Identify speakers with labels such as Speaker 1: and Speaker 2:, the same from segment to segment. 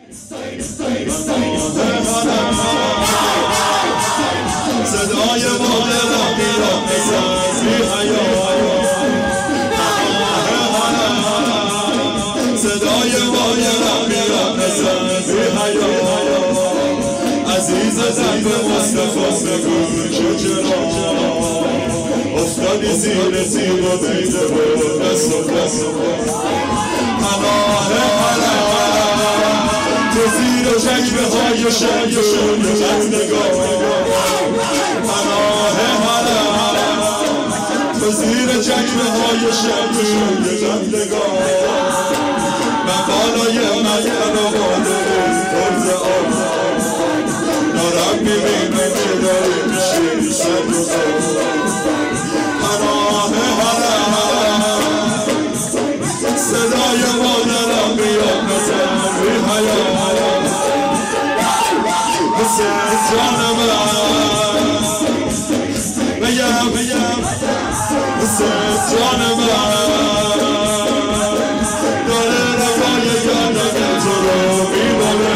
Speaker 1: صدای مادرم میاد مثل بی حیا، صدای مادرم میاد مثل بی حیا. عزیزم به مصطفی بگو که چرا افتادی زیر تیغ و دیده و دست و دست پناه تو زیر چکمه های شیطون قتلگاه، پناه تو زیر چکمه های شیطون قتلگاه. من بالای مدین و بالای فرز آب دارم میبینم که داری میشی سر و سر. پناه صدای مادرم بیاد مثل بی حیا، مثل جان من بگم مثل جان من داره روای گردن تو رو میبره،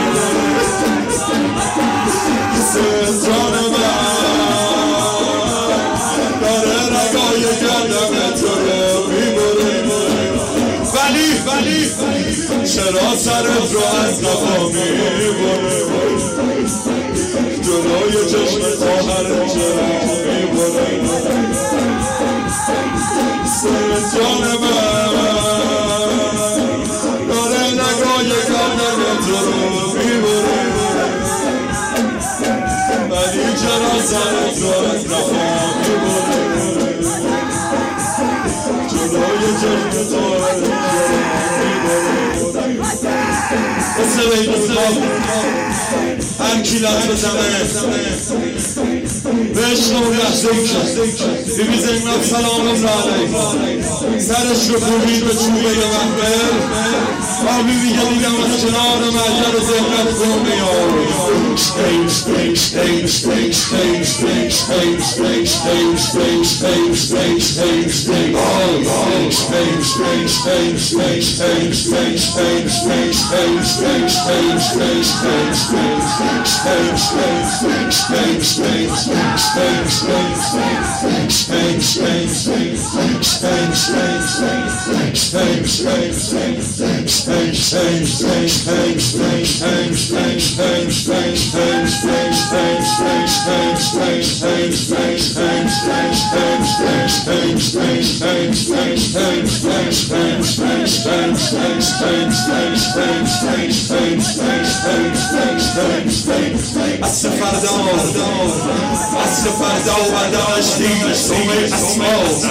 Speaker 1: مثل جان من داره روای گردن تو رو میبره. ولی چرا سرت رو از قفا میبره، جلوی چشم خواهرت چرا میبره. مثل جان من داره نگاه گردن تو رو میبره، ولی چرا سرت رو از قفا میبره، جلوی چشم خواهرت هر کی لحظه بزنه بهش نور لحظه کن بیبی زینب سلام علیک سرش رو کوبید به چوبه محفل آبی میگه دیدم از کنار محجر زینب کن میاد اصل فردا و برداشت دیگه سومه اسماس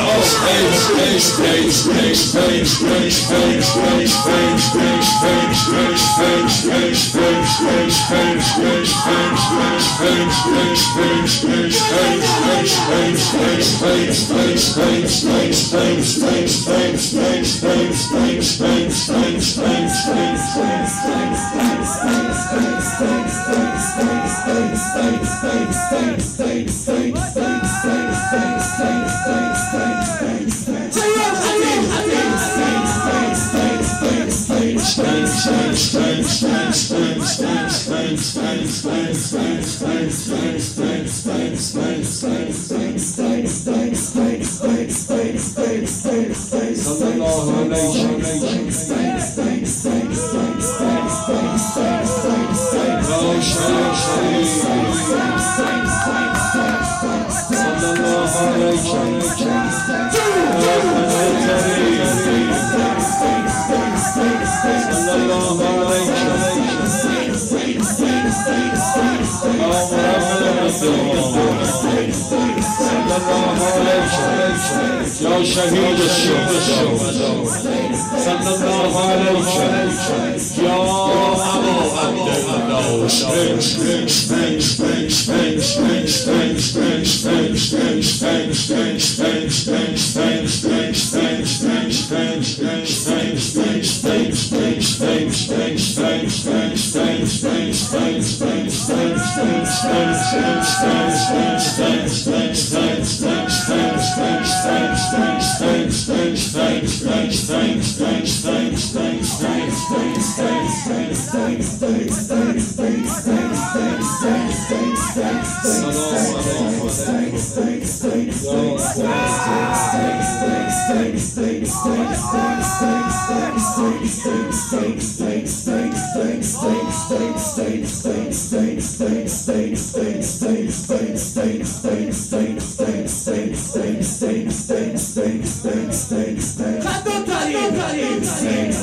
Speaker 1: یا شهید الشهداء صلی الله علیک یا ابا عبدالله Thanks.
Speaker 2: خدو تاری